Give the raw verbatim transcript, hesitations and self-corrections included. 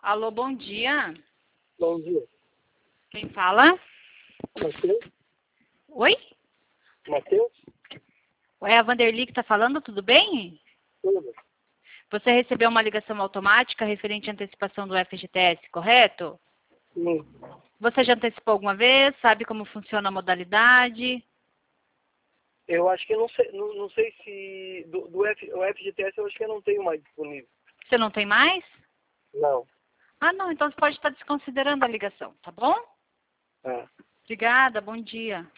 Alô, bom dia. Bom dia. Quem fala? Matheus? Oi? Matheus? Oi, é a Vanderly que está falando, tudo bem? Tudo. Você recebeu uma ligação automática referente à antecipação do F G T S, correto? Sim. Você já antecipou alguma vez? Sabe como funciona a modalidade? Eu acho que eu não sei, não, não sei se do, do F, o F G T S eu acho que eu não tenho mais disponível. Você não tem mais? Não. Ah, não, então você pode estar desconsiderando a ligação, tá bom? Ah. Obrigada, bom dia.